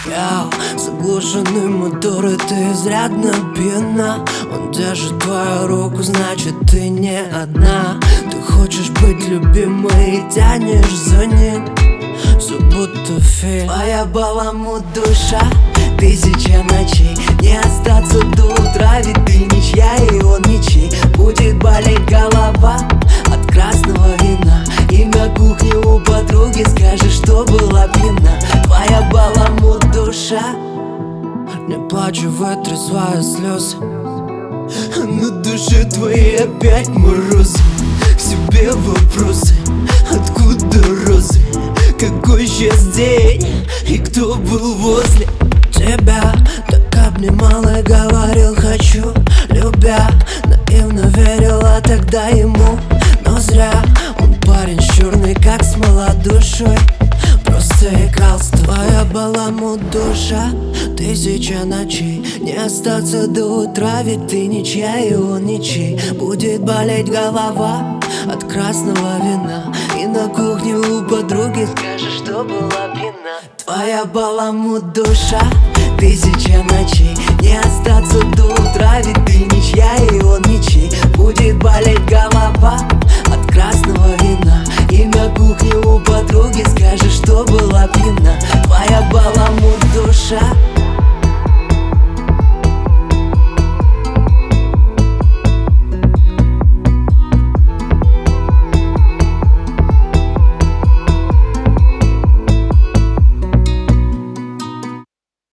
Я заглушенный мотор, и ты изрядно пьяна. Он держит твою руку, значит ты не одна. Ты хочешь быть любимой и тянешь за ним, все будто фильм. Твоя баламут душа, тысяча ночей. Не остаться до утра, ведь ты ничья и он ничей. Будет болеть голова от красного вина, и на кухне у подруги скажешь, что была пьяна. Твоя баламут душа. Не плачу, вытри свои слезы, на душе твоей опять морозы. К себе вопросы: откуда розы, какой сейчас день и кто был возле тебя? Так обнимал и говорил хочу, любя. Наивно верила тогда ему, но зря. Он парень черный, как смола душой, просто игрался. Твоя баламут душа, тысяча ночей. Не остаться до утра, ведь ты ничья и он ничей. Будет болеть голова от красного вина, и на кухне у подруги скажешь, что была пьяна. Твоя баламут душа, тысяча ночей. Не остаться до утра, ведь ты ничья и он ничей. Будет болеть голова от красного вина, и на кухне у подруги скажешь, что была пьяна. Твоя баламут душа.